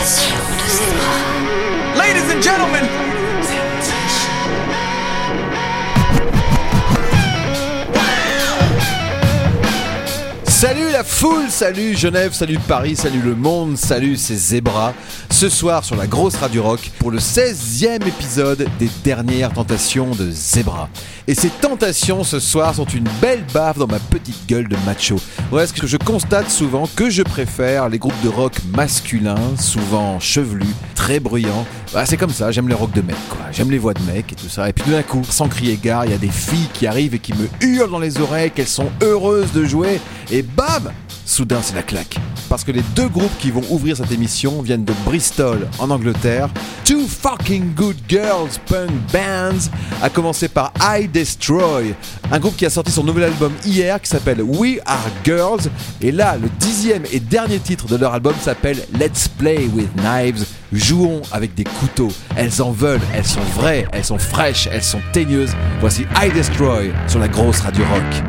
Ladies and gentlemen. Salut la foule, salut Genève, salut Paris, salut le monde, salut c'est Zebra. Ce soir sur la grosse radio rock pour le 16e épisode des dernières tentations de Zebra. Et ces tentations ce soir sont une belle baffe dans ma petite gueule de macho. Ouais, ce que je constate souvent que je préfère les groupes de rock masculins, souvent chevelus, très bruyants. Bah, c'est comme ça, j'aime les rock de mecs quoi. J'aime les voix de mecs et tout ça. Et puis d'un coup, sans crier gare, il y a des filles qui arrivent et qui me hurlent dans les oreilles qu'elles sont heureuses de jouer. Et bam! Soudain, c'est la claque. Parce que les deux groupes qui vont ouvrir cette émission viennent de Bristol, en Angleterre. Two fucking good girls punk bands, à commencer par I Destroy, un groupe qui a sorti son nouvel album hier qui s'appelle We Are Girls. Et là, le 10e et dernier titre de leur album s'appelle Let's Play With Knives. Jouons avec des couteaux. Elles en veulent, elles sont vraies, elles sont fraîches, elles sont teigneuses. Voici I Destroy sur la grosse radio rock.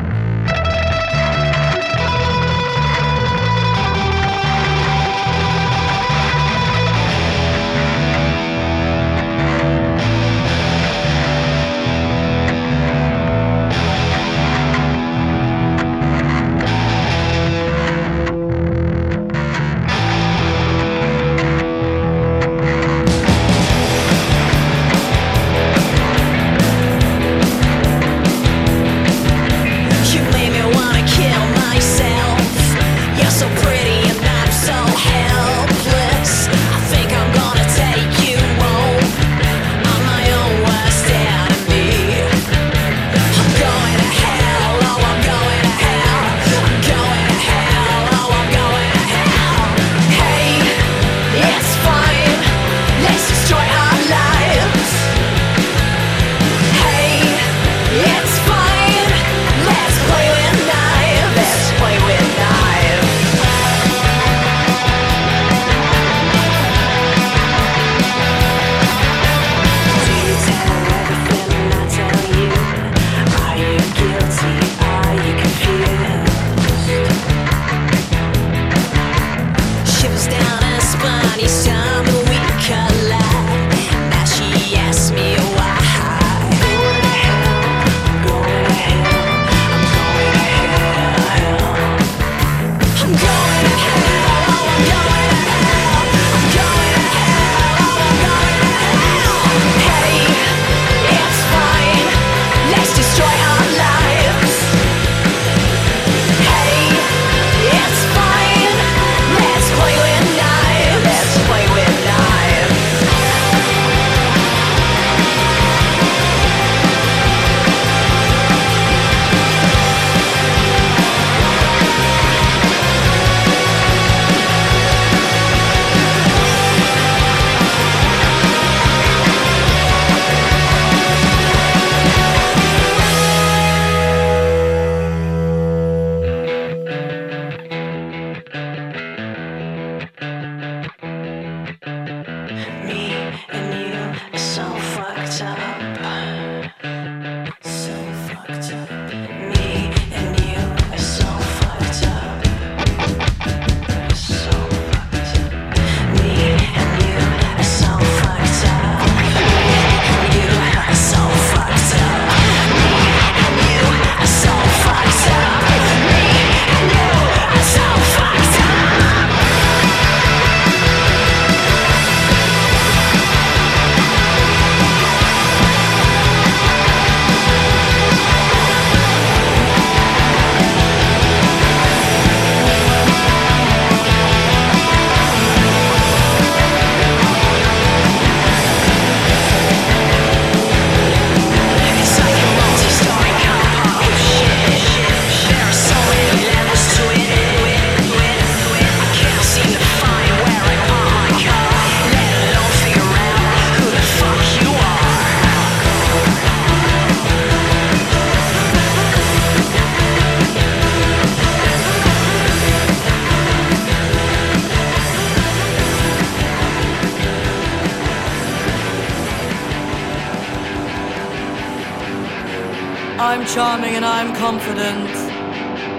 I'm charming and I'm confident.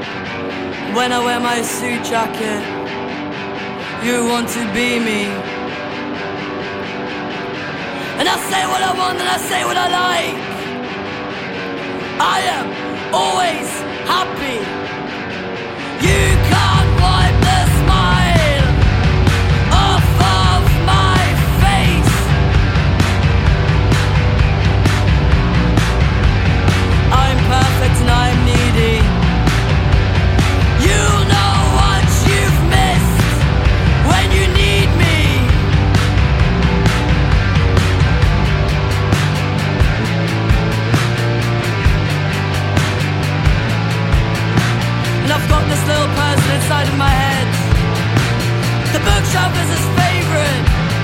When I wear my suit jacket, you want to be me, And I say what I want and I say what I like. I am always happy. You can't wipe the smile off of my face. I'm perfect and I'm needy. You'll know what you've missed when you need me. And I've got this little person inside of my head. The bookshelf is his favorite.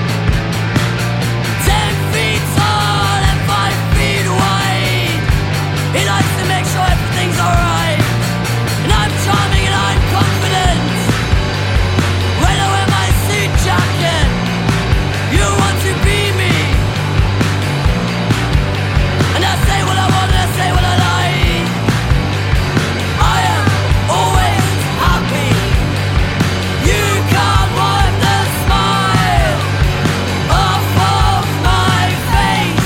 10 feet tall and 5 feet wide. He likes to make sure everything's alright. And I'm charming and I'm confident. When I wear my suit jacket, you want to be me. And I say what I want and I say what I like. I am always happy. You can't wipe the smile off of my face.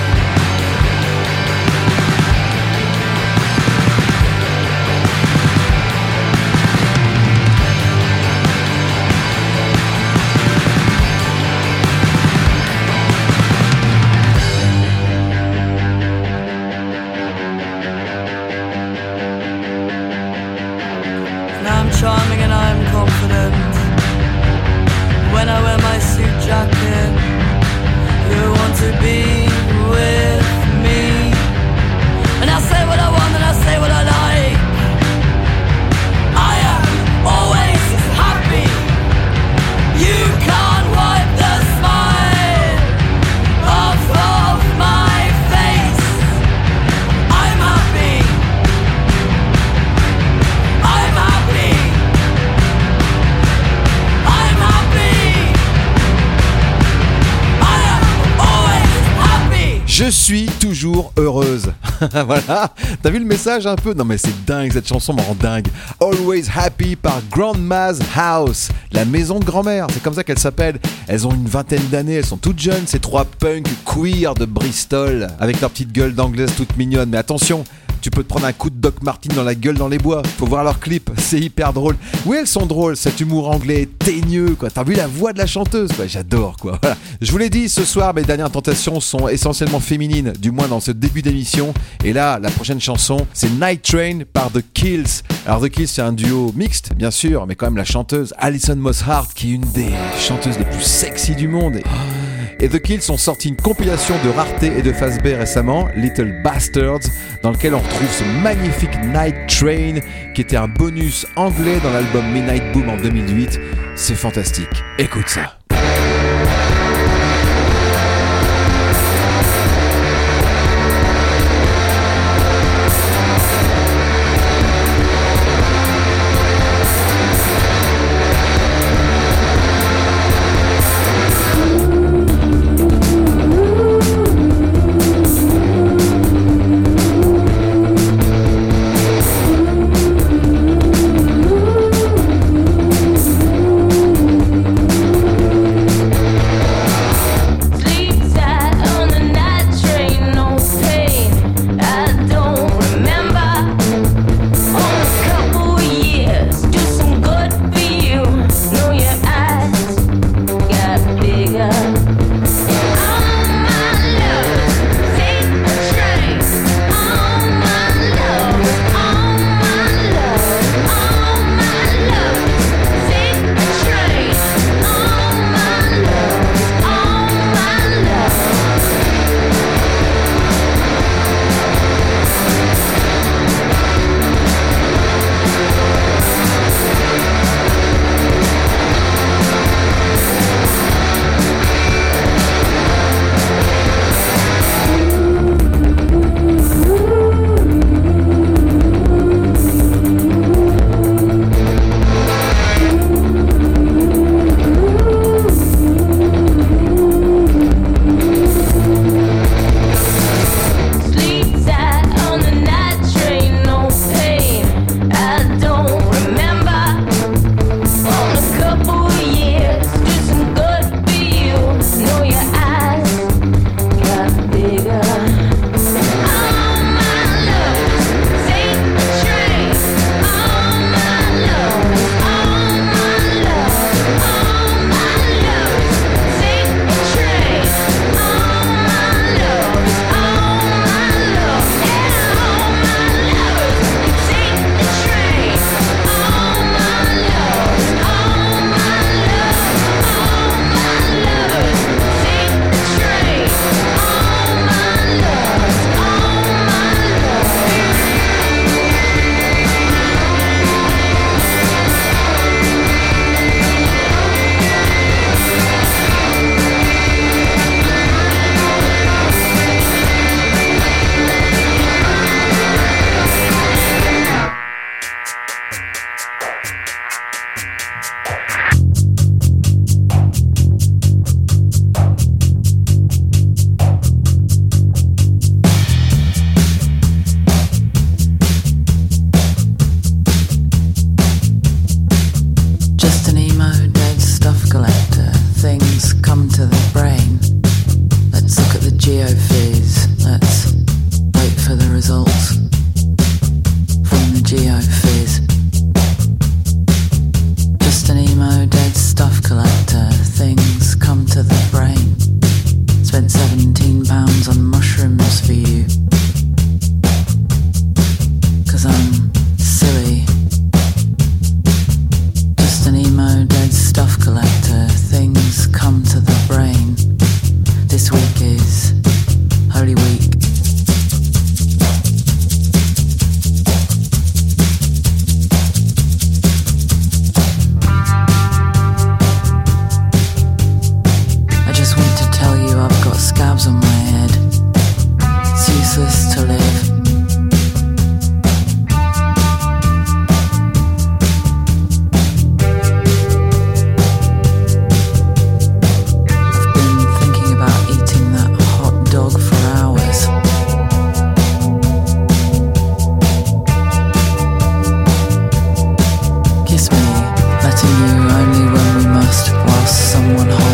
And I'm charming and I'm confident. When I wear my suit jacket, you want to be with me. And I say what I want and I say what I like. I am always happy. You can't wipe the smile off of my face. I'm happy. I'm happy. I'm happy. I am always happy. Je suis toujours heureuse. Voilà, t'as vu le message un peu? Non mais c'est dingue, cette chanson me rend dingue. Always Happy par Grandma's House, la maison de grand-mère, c'est comme ça qu'elle s'appelle. Elles ont une vingtaine d'années, elles sont toutes jeunes, ces trois punks queer de Bristol, avec leur petite gueule d'anglaise toute mignonne. Mais attention, tu peux te prendre un coup de Doc Martin dans la gueule dans les bois. Faut voir leur clip, c'est hyper drôle. Oui, elles sont drôles, cet humour anglais teigneux, quoi. T'as vu la voix de la chanteuse, quoi. J'adore, quoi. Voilà. Je vous l'ai dit, ce soir, mes dernières tentations sont essentiellement féminines, du moins dans ce début d'émission. Et là, la prochaine chanson, c'est Night Train par The Kills. Alors The Kills, c'est un duo mixte, bien sûr, mais quand même la chanteuse Alison Moss Hart, qui est une des chanteuses les plus sexy du monde. Et The Kills ont sorti une compilation de rareté et de face B récemment, Little Bastards, dans lequel on retrouve ce magnifique Night Train, qui était un bonus anglais dans l'album Midnight Boom en 2008. C'est fantastique. Écoute ça.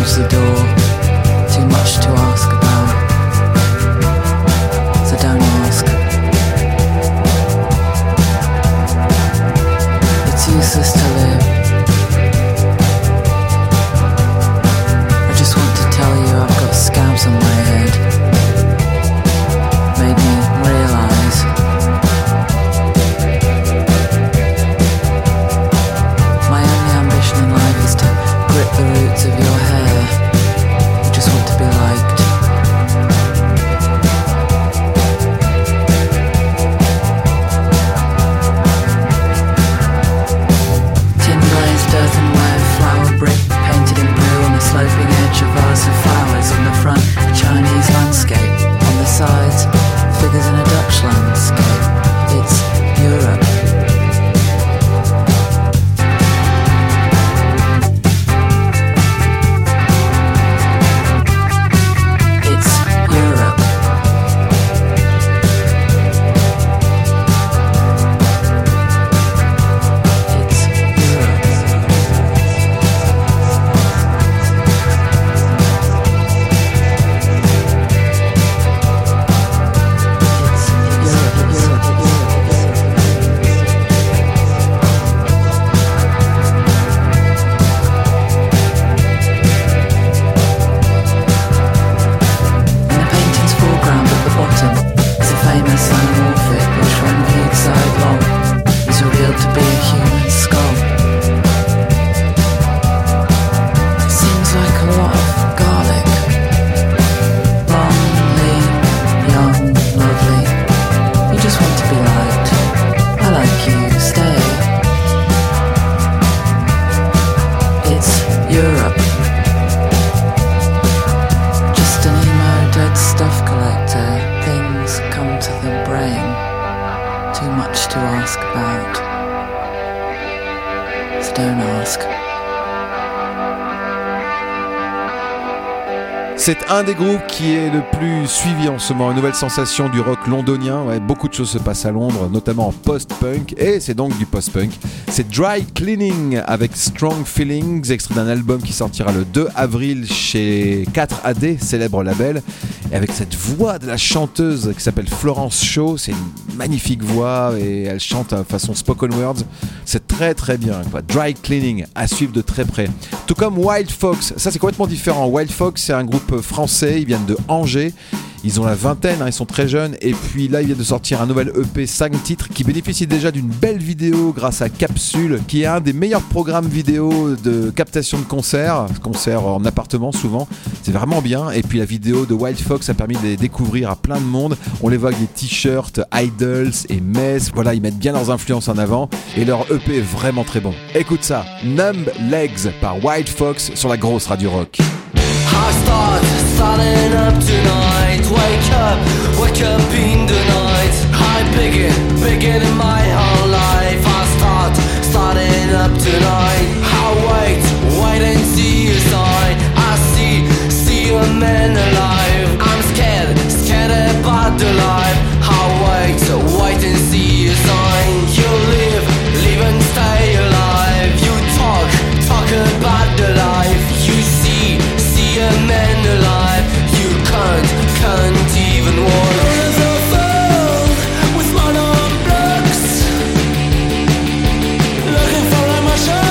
close the door. Too much to ask about, so don't ask. It's useless to live. I just want to tell you I've got scabs on my head. Made me realise my only ambition in life is to grip the roots of your hair. I just want to be liked. Tin glazed earthenware, flower brick painted in blue on the sloping edge, a vase of flowers on the front, a Chinese landscape on the sides, figures in a Dutch landscape. It's Europe. It's Europe. It's In the painting's foreground at the bottom is a famous anamorphic which, when viewed sidelong, is revealed to be a human skull. It seems like a lot of garlic. Long, lean, young, lovely. You just want to be liked. I like you, stay. It's Europe. Just an emo dead stuff collector. Things come to the brain. Too much to ask about. So don't ask. C'est un des groupes qui est le plus suivi en ce moment, une nouvelle sensation du rock londonien. Ouais, beaucoup de choses se passent à Londres, notamment en post-punk, et c'est donc du post-punk. C'est Dry Cleaning avec Strong Feelings, extrait d'un album qui sortira le 2 avril chez 4AD, célèbre label, et avec cette voix de la chanteuse qui s'appelle Florence Shaw. C'est une magnifique voix et elle chante à façon spoken words. C'est très très bien, quoi. Dry Cleaning à suivre de très près. Tout comme Wild Fox, ça c'est complètement différent. Wild Fox, c'est un groupe français, ils viennent de Angers. Ils ont la vingtaine, ils sont très jeunes. Et puis là, ils viennent de sortir un nouvel EP 5 titres qui bénéficie déjà d'une belle vidéo grâce à Capsule, qui est un des meilleurs programmes vidéo de captation de concerts en appartement souvent. C'est vraiment bien. Et puis la vidéo de Wild Fox a permis de les découvrir à plein de monde. On les voit avec des t-shirts Idols et Mess. Voilà, ils mettent bien leurs influences en avant. Et leur EP est vraiment très bon. Écoute ça, Numb Legs par Wild Fox sur la grosse radio rock. I start starting up tonight. Wake up in the night. I begin in my whole life. I start starting up tonight. I wait and see a sign. I see a man alive. I'm scared about the life. I wait and see a sign. You live and stay alive. You talk about the life. You see a man alive. You can't even walk. As a fool with modern blocks, looking for emotion.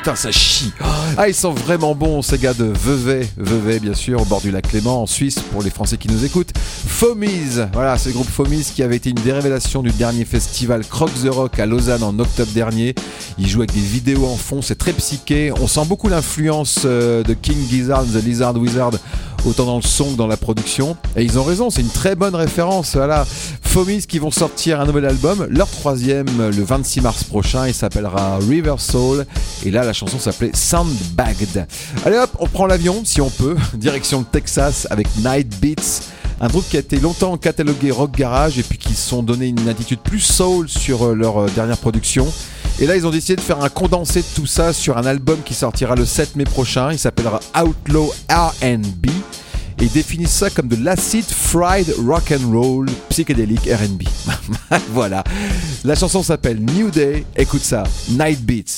putain, ça chie. Ah, ils sont vraiment bons, ces gars de Vevey, bien sûr, au bord du lac Léman, en Suisse, pour les Français qui nous écoutent. Fomies, voilà, c'est le groupe Fomies qui avait été une des révélations du dernier festival Croc the Rock à Lausanne en octobre dernier. Ils jouent avec des vidéos en fond, c'est très psyché. On sent beaucoup l'influence de King Gizzard, The Lizard Wizard, autant dans le son que dans la production. Et ils ont raison, c'est une très bonne référence. Voilà, Fomies qui vont sortir un nouvel album, leur troisième, le 26 mars prochain. Il s'appellera River Soul. Et là, la chanson s'appelait Soundbagged. Allez hop, on prend l'avion, si on peut, direction le Texas avec Night Beats. Un groupe qui a été longtemps catalogué rock garage et puis qui se sont donné une attitude plus soul sur leur dernière production. Et là, ils ont décidé de faire un condensé de tout ça sur un album qui sortira le 7 mai prochain. Il s'appellera Outlaw R&B. Et ils définissent ça comme de l'acid fried rock and roll psychédélique R&B. Voilà. La chanson s'appelle New Day. Écoute ça, Night Beats.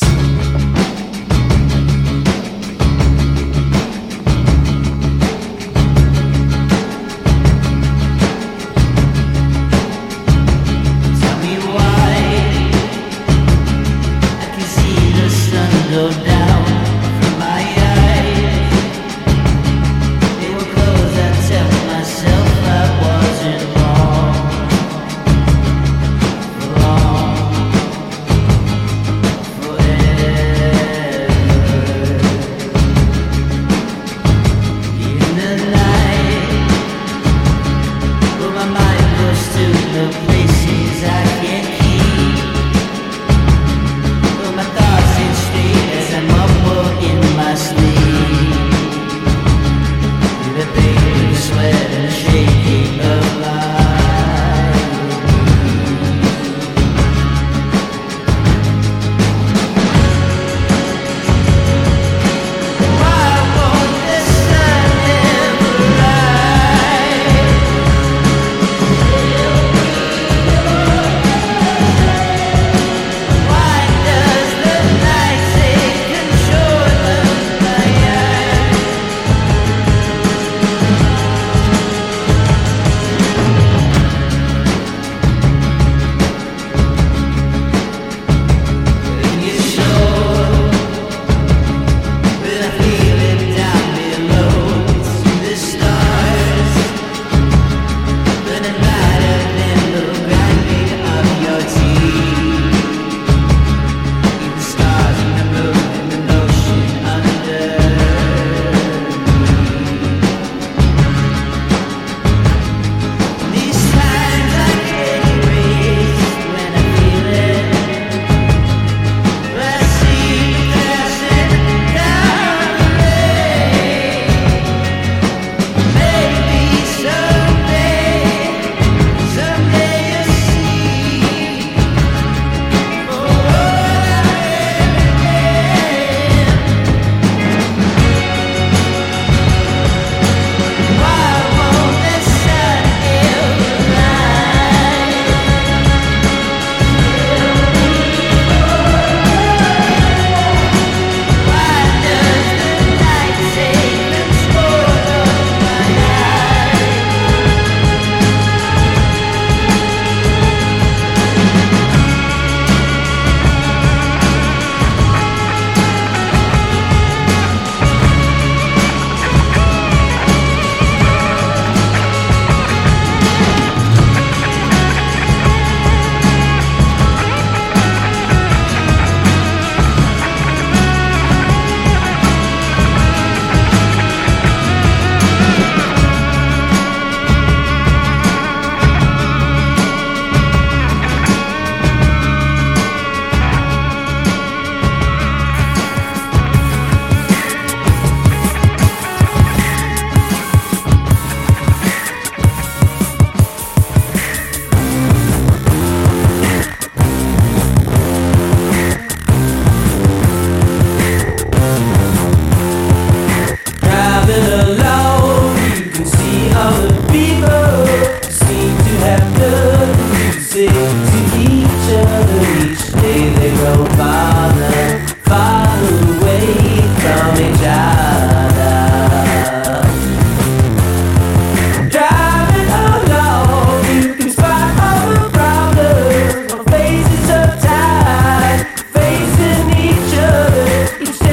Each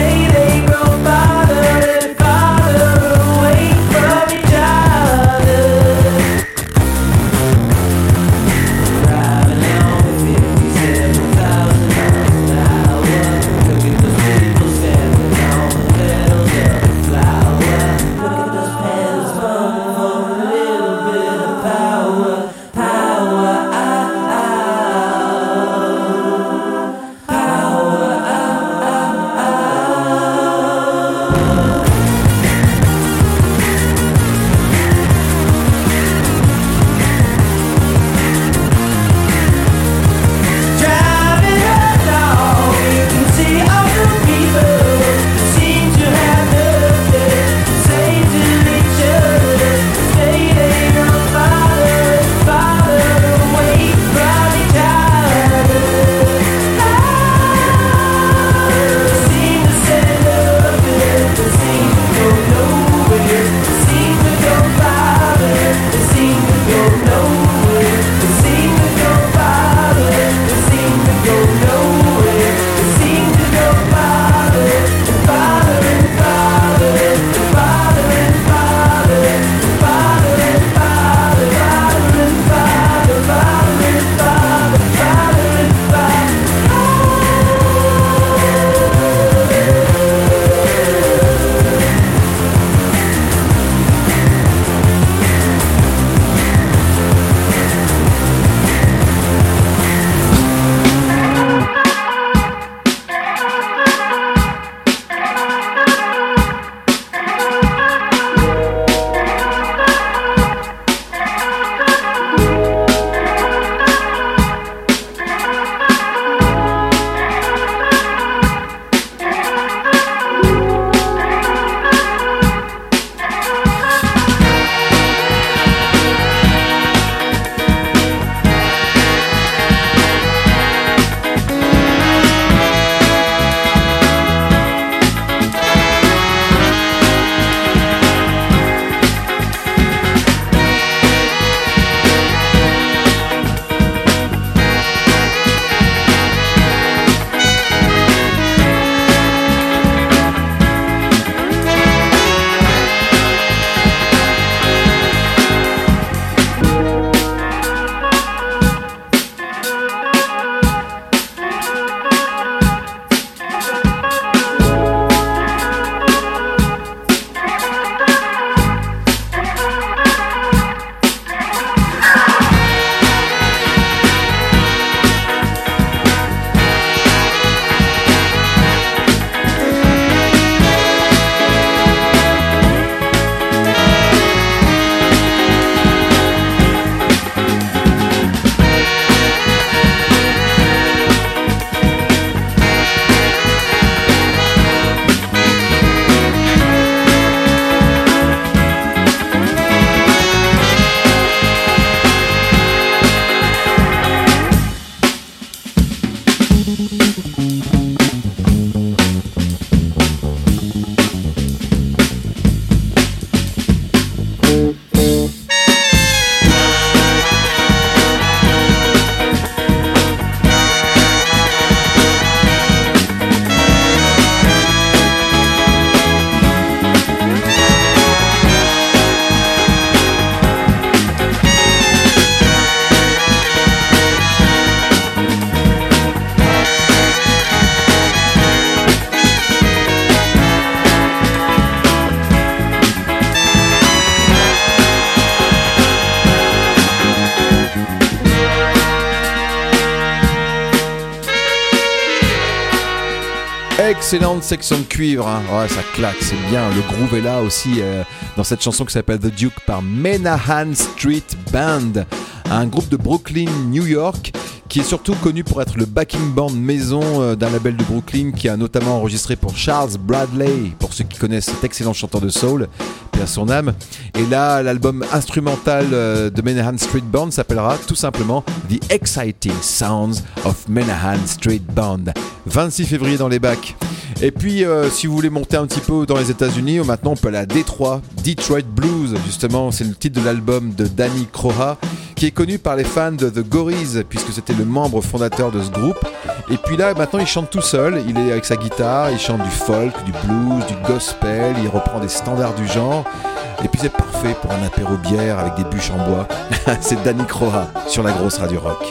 Excellente section de cuivre, hein. Ouais, ça claque, c'est bien. Le groove est là aussi dans cette chanson qui s'appelle The Duke par Menahan Street Band, un groupe de Brooklyn, New York, qui est surtout connu pour être le backing band maison d'un label de Brooklyn qui a notamment enregistré pour Charles Bradley, pour ceux qui connaissent cet excellent chanteur de soul, paix à son âme. Et là, l'album instrumental de Menahan Street Band s'appellera tout simplement The Exciting Sounds of Menahan Street Band. 26 février dans les bacs. Et puis, si vous voulez monter un petit peu dans les États-Unis, maintenant on peut aller à Détroit, Detroit Blues, justement, c'est le titre de l'album de Danny Croha, qui est connu par les fans de The Gories, puisque c'était le membre fondateur de ce groupe. Et puis là, maintenant, il chante tout seul, il est avec sa guitare, il chante du folk, du blues, du gospel, il reprend des standards du genre. Et puis c'est parfait pour un apéro bière avec des bûches en bois. C'est Danny Croha sur la grosse radio rock.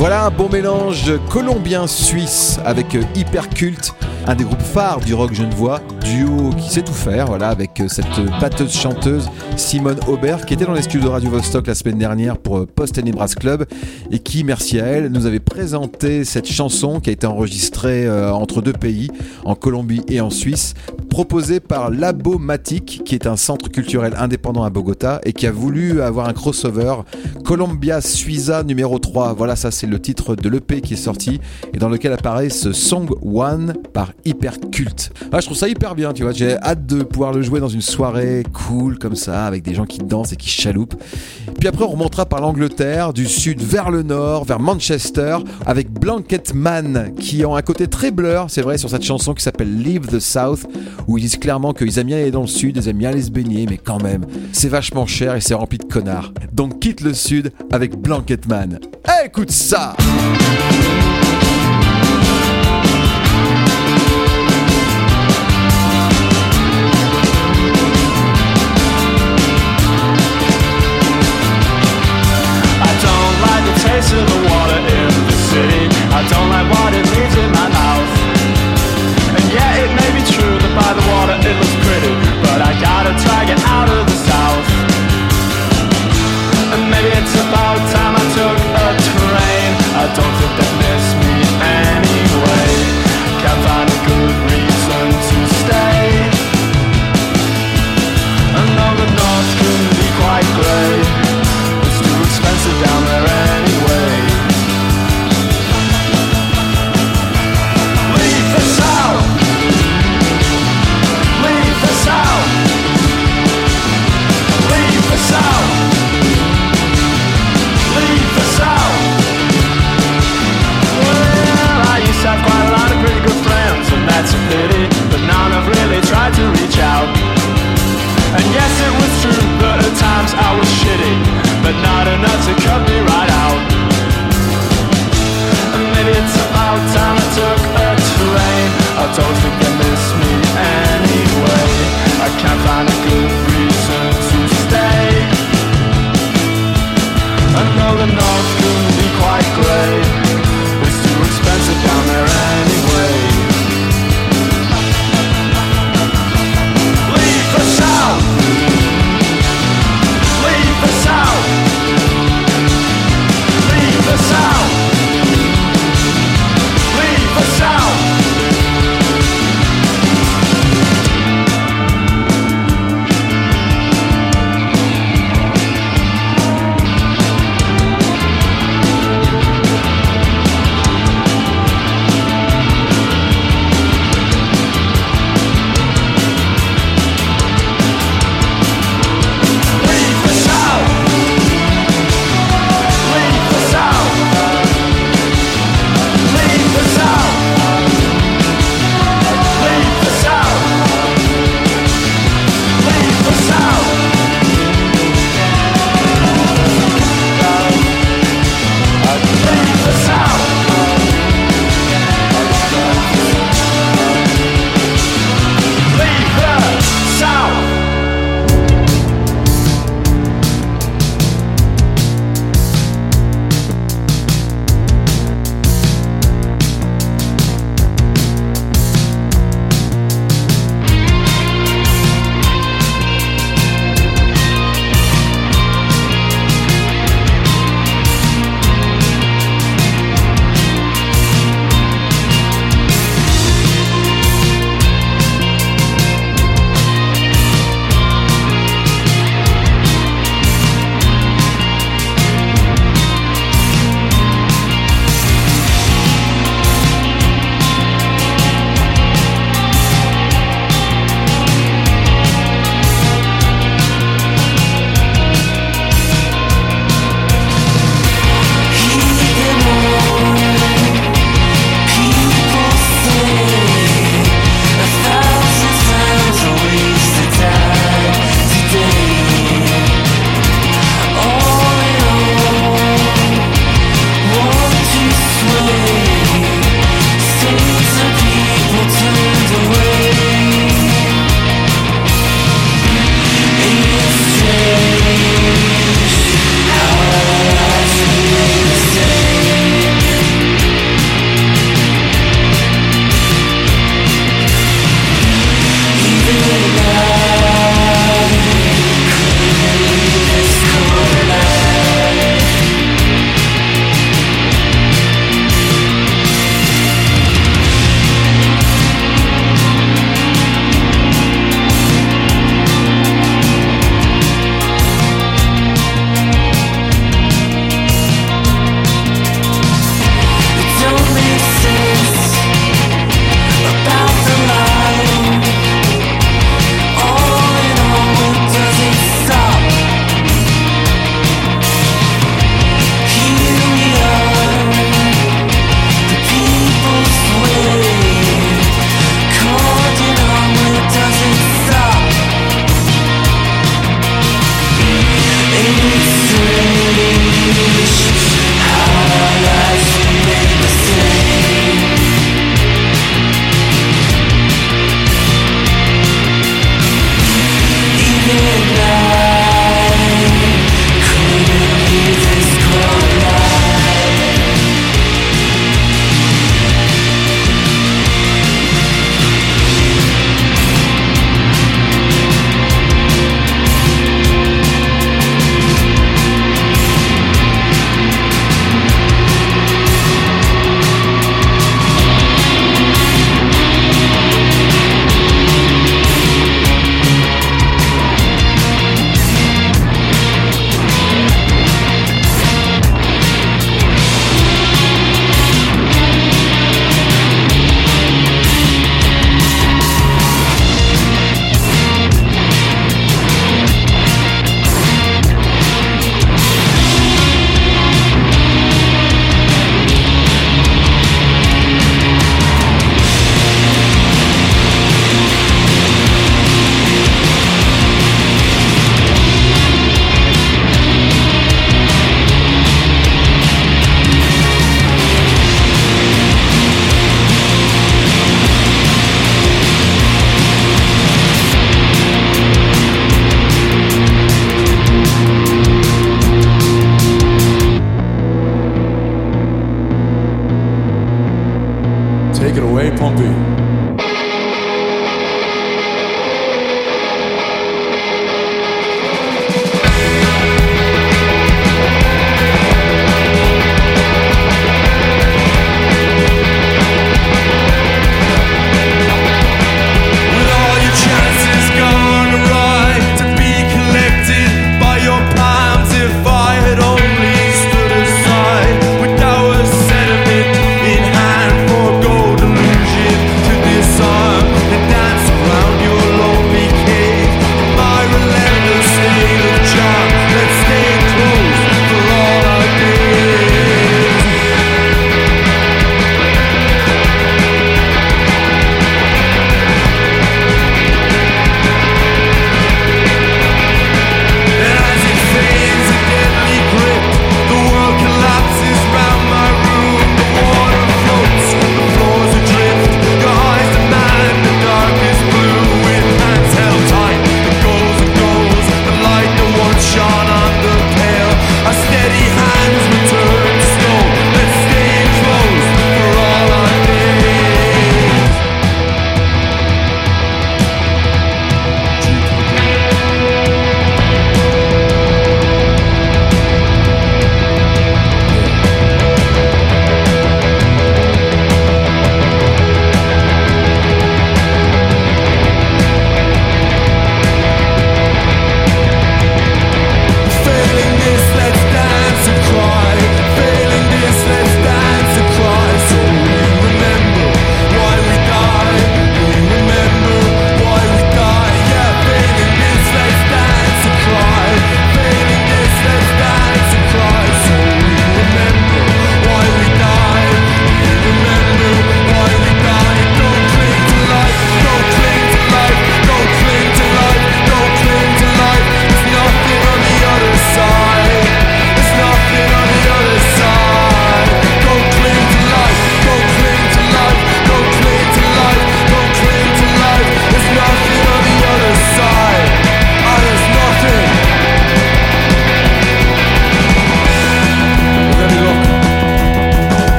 Voilà un bon mélange colombien-suisse avec Hypercult, un des groupes phares du rock genevois, duo qui sait tout faire, voilà, avec cette batteuse-chanteuse Simone Aubert qui était dans les studios de Radio Vostok la semaine dernière pour Post and Brass Club et qui, merci à elle, nous avait présenté cette chanson qui a été enregistrée entre deux pays, en Colombie et en Suisse, proposée par Labomatic, qui est un centre culturel indépendant à Bogota et qui a voulu avoir un crossover Colombia Suiza numéro 3. Voilà, ça c'est le titre de l'EP qui est sorti et dans lequel apparaît ce Song One par Hypercult. Je trouve ça hyper bien, tu vois, j'ai hâte de pouvoir le jouer dans une soirée cool comme ça, avec des gens qui dansent et qui chaloupent. Puis après on remontera par l'Angleterre, du sud vers le nord, vers Manchester, avec Blanket Man, qui ont un côté très Blur, c'est vrai, sur cette chanson qui s'appelle Leave the South, où ils disent clairement qu'ils aiment bien aller dans le sud, ils aiment bien aller se baigner, mais quand même, c'est vachement cher et c'est rempli de connards. Donc quitte le sud avec Blanket Man. Écoute ça! Taste of the water in the city. I don't like what it leaves in my mouth. And yeah, it may be true that by the water it looks pretty, but I gotta try get out of the south. And maybe it's about time I took a train. I don't think they miss me anyway. Can't find a good reason to stay. I know the north can be quite grey. It's too expensive down there anyway. Leave the south. Leave the south. Leave the south. Leave the south. Well, I used to have quite a lot of pretty good friends, and that's a pity, but none have really tried to reach out. And yes, it was true that at times I was shitty, but not enough to cut me right out. And maybe it's about time I took a train. I don't think they miss me anyway. I can't find a good reason to stay. I know the north can be quite grey. It's too expensive down there anyway. Leave the south. Leave the south. Leave the south. Leave the south.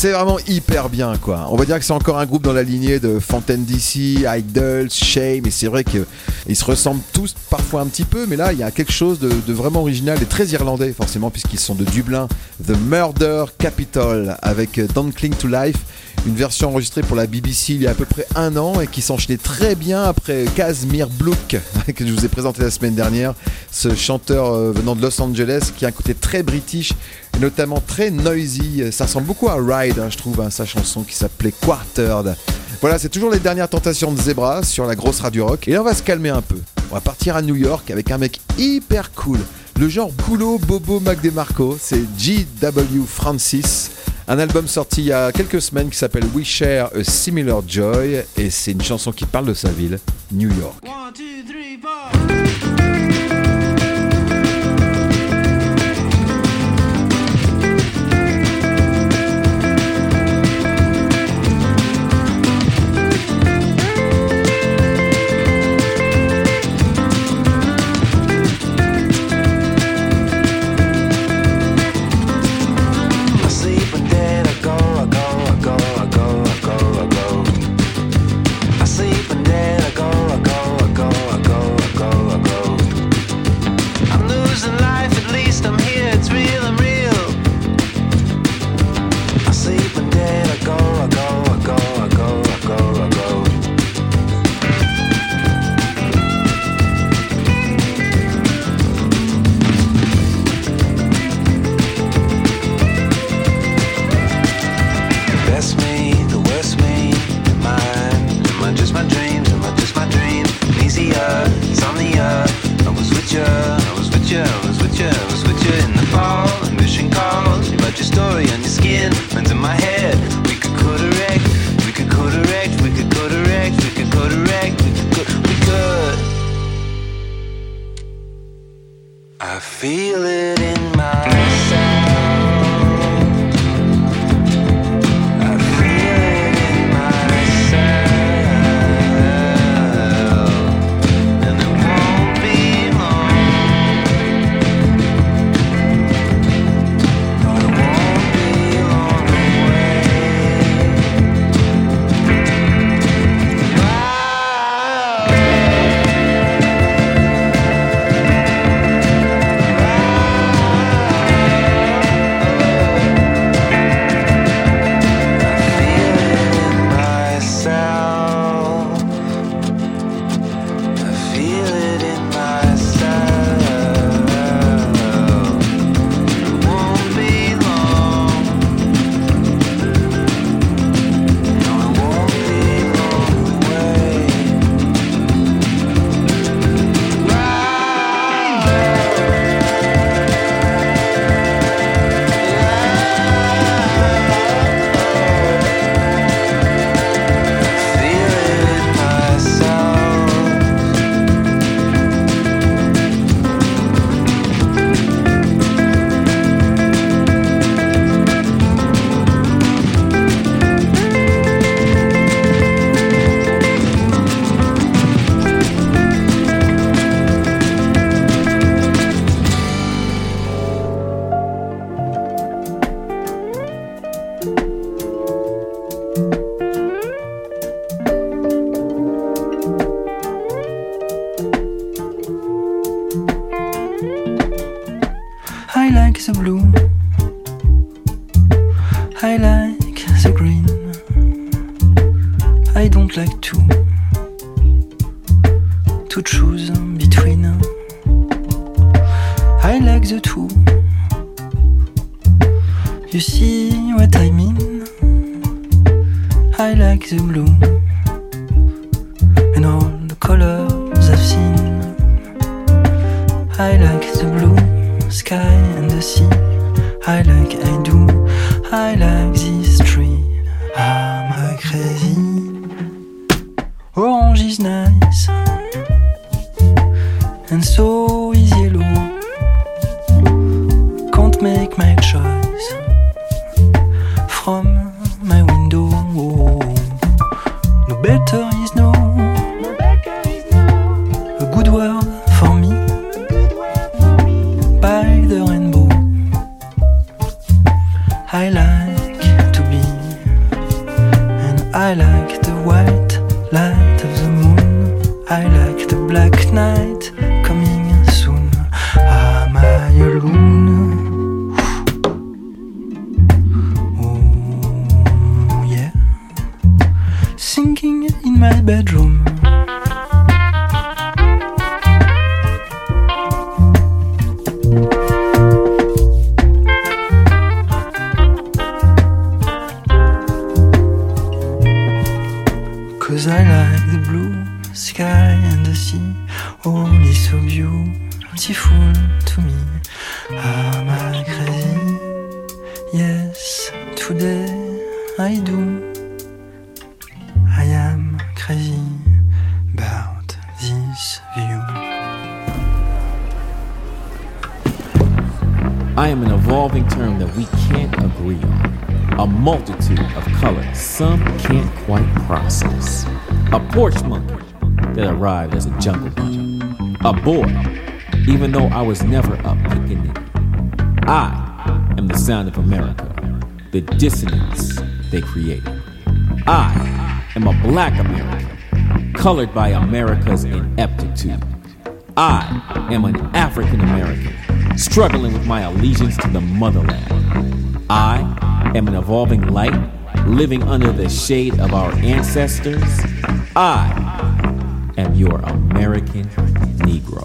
C'est vraiment hyper bien, quoi. On va dire que c'est encore un groupe dans la lignée de Fontaine DC, Idols, Shame, et c'est vrai qu'ils se ressemblent tous parfois un petit peu, mais là il y a quelque chose de vraiment original et très irlandais forcément, puisqu'ils sont de Dublin. The Murder Capital avec Don't Cling to Life, une version enregistrée pour la BBC il y a à peu près 1 an et qui s'enchaînait très bien après Kazmir Blook que je vous ai présenté la semaine dernière, ce chanteur venant de Los Angeles qui a un côté très british et notamment très noisy. Ça ressemble beaucoup à Ride, je trouve, sa chanson qui s'appelait Quartered. Voilà, c'est toujours les dernières tentations de Zebra sur la grosse radio rock. Et là on va se calmer un peu, on va partir à New York avec un mec hyper cool, le genre boulot Bobo McDemarco. C'est G.W. Francis, un album sorti il y a quelques semaines qui s'appelle We Share a Similar Joy, et c'est une chanson qui parle de sa ville, New York. 1, 2, 3, 4. I feel it in myself. I feel it in myself. And it won't be long. No, it won't be long I like the blue, I like the green, I don't like to choose between. I like the two, you see what I mean. I like the blue and all the colors I've seen. I like the blue sky and the sea. I like, I do, I like this tree. Am I crazy? Orange is nice and so is yellow. Can't make my choice from my window. No better is no. A good word for me by the rainbow. I like to be I like the black night coming soon. Am I alone? Oh yeah, singing in my bedroom. 'Cause I like the blue sky and the sea, all is so beautiful to me. Am I crazy? Yes, today I do. I am crazy about this view. I am an evolving term that we can't agree on. A multitude of colors some can't quite process. A porch monkey that arrived as a jungle bunny. A boy, even though I was never a pickaninny. I am the sound of America, the dissonance they created. I am a black American, colored by America's ineptitude. I am an African American, struggling with my allegiance to the motherland. I am an evolving light, living under the shade of our ancestors. I am your American Negro.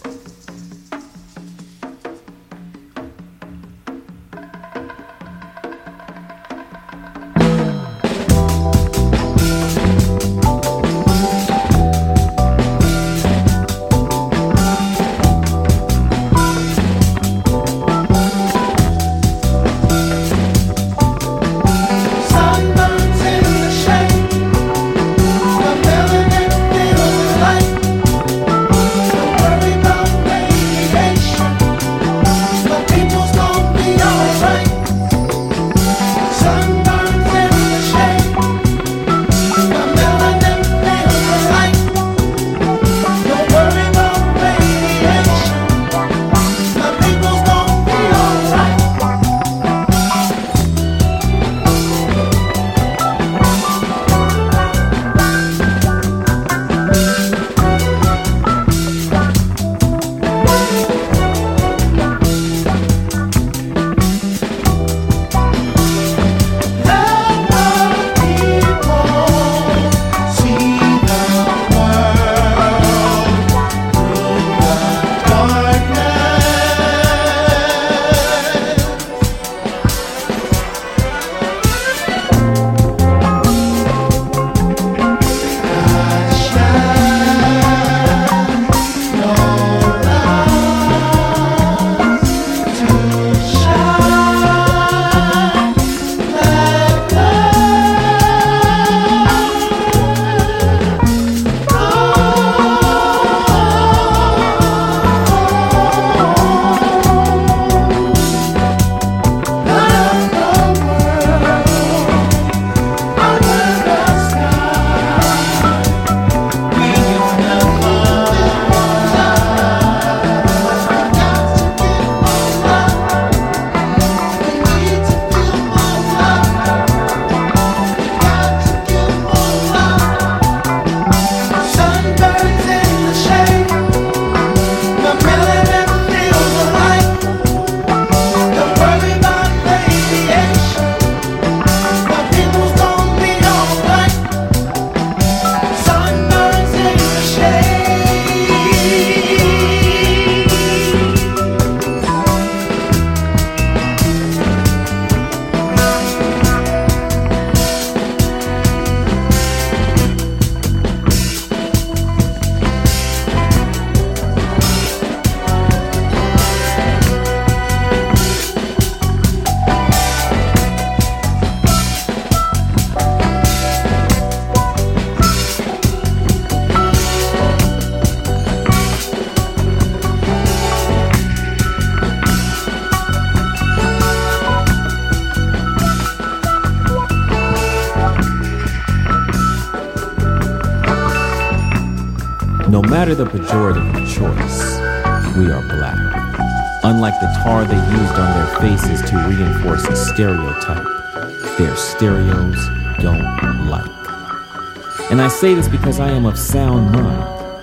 No matter the pejorative of choice, we are black. Unlike the tar they used on their faces to reinforce a stereotype, their stereos don't like. And I say this because I am of sound mind.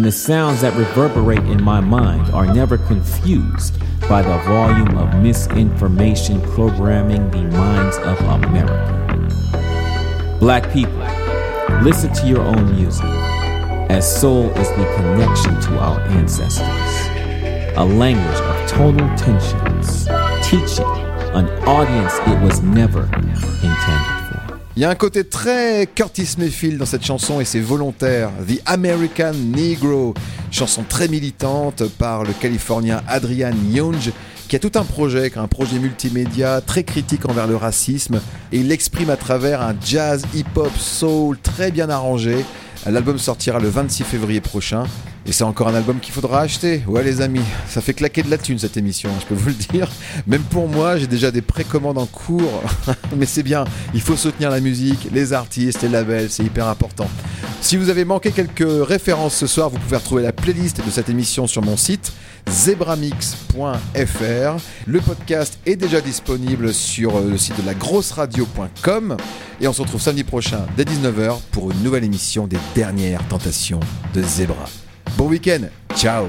and the sounds that reverberate in my mind are never confused by the volume of misinformation programming the minds of America. Black people, listen to your own music, as soul is the connection to our ancestors, a language of tonal tensions, teaching an audience it was never intended for. Il y a un côté très Curtis Mayfield dans cette chanson et c'est volontaire. The American Negro, chanson très militante par le Californien Adrian Younge, qui a tout un projet multimédia très critique envers le racisme et il l'exprime à travers un jazz, hip-hop, soul très bien arrangé. L'album sortira le 26 février prochain et c'est encore un album qu'il faudra acheter. Ouais les amis, ça fait claquer de la thune cette émission, je peux vous le dire. Même pour moi, j'ai déjà des précommandes en cours, mais c'est bien, il faut soutenir la musique, les artistes, les labels, c'est hyper important. Si vous avez manqué quelques références ce soir, vous pouvez retrouver la playlist de cette émission sur mon site zebramix.fr. Le podcast est déjà disponible sur le site de lagrosseradio.com et on se retrouve samedi prochain dès 19h pour une nouvelle émission des dernières tentations de Zebra. Bon week-end, ciao.